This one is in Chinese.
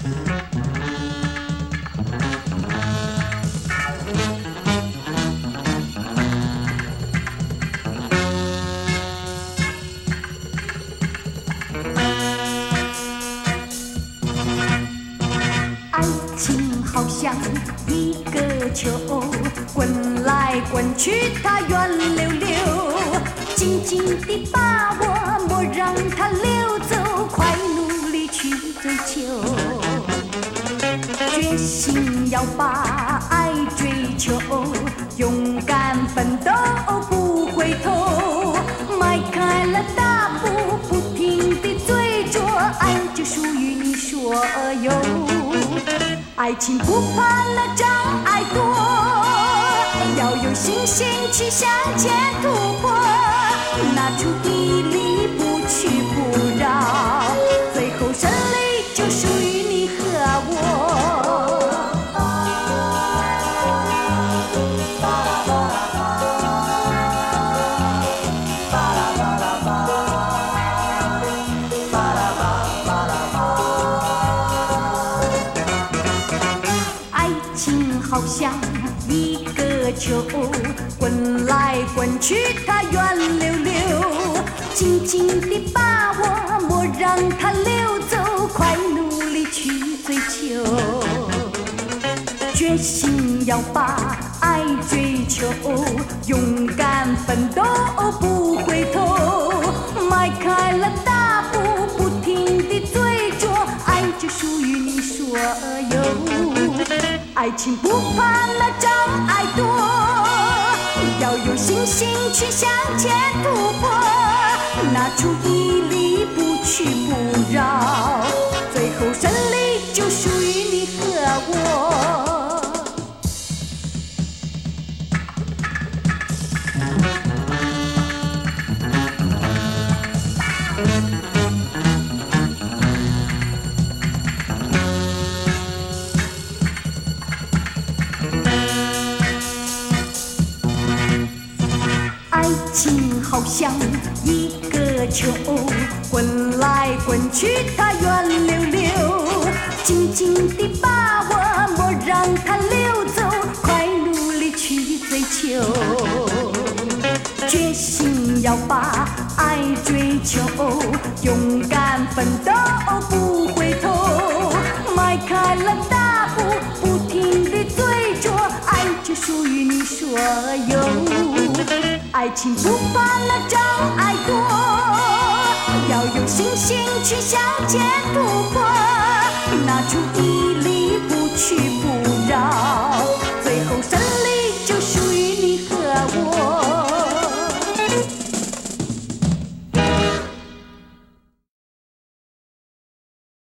好像一个球，滚来滚去，它圆溜溜，紧紧地把我，莫让它溜走，快努力去追求，决心要把爱追求，勇敢奋斗不回头，迈开了大步，不停地追逐，爱就属于你所有。爱情不怕那障碍多，要有信心去向前突破，拿出毅力不屈不挠，最后胜利就属于你和我。好像一个球，滚来滚去，它圆溜溜，紧紧地把我，莫让它溜走，快努力去追求，决心要把爱追求，勇敢奋斗不回头，迈开了大步，不停地追逐，爱就属于你所有。爱情不怕那障碍多，要有信心去向前突破，拿出毅力不屈不挠，最后胜利就属于你和我。爱情好像一个球，滚来滚去，它圆溜溜，紧紧地把我，莫让它溜走，快努力去追求，决心要把爱追求，勇敢奋斗不回头，迈开了大步，不停地追逐，爱就属于你所有。爱情不怕那障碍多，要有信心去向前突破，拿出毅力不屈不挠，最后胜利就属